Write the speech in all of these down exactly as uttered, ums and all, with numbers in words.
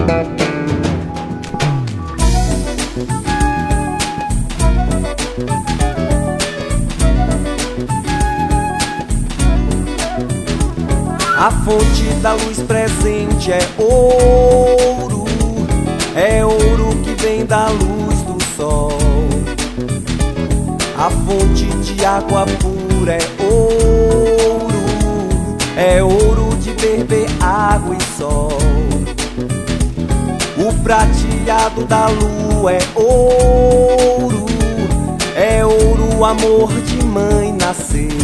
A fonte da luz presente é ouro, é ouro que vem da luz do sol. A fonte de água pura é ouro, é ouro de beber água e sol. O prateado da lua é ouro, é ouro, o amor de mãe nasceu.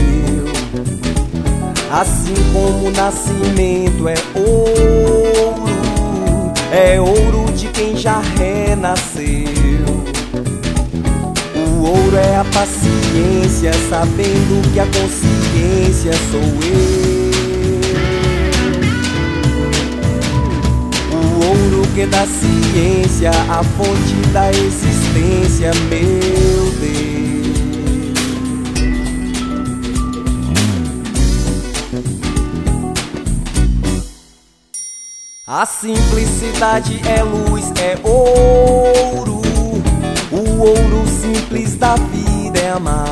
Assim como o nascimento é ouro, é ouro de quem já renasceu. O ouro é a paciência, sabendo que a consciência sou eu. O ouro que dá ciência, a fonte da existência, meu Deus. A simplicidade é luz, é ouro, o ouro simples da vida é amar.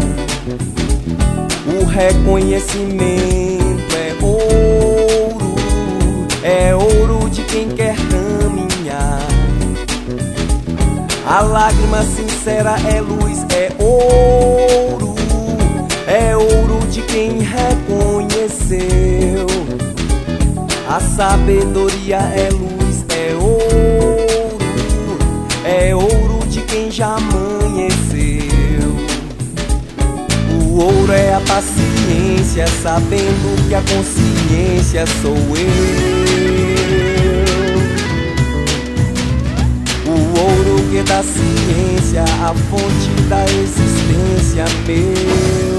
O reconhecimento é ouro, é ouro de quem quer caminhar. A lágrima sincera é luz, é ouro, é ouro de quem reconheceu. A sabedoria é luz, é ouro, é ouro de quem já amanheceu. O ouro é a paciência, sabendo que a consciência sou eu. O ouro que dá ciência, a fonte da existência, meu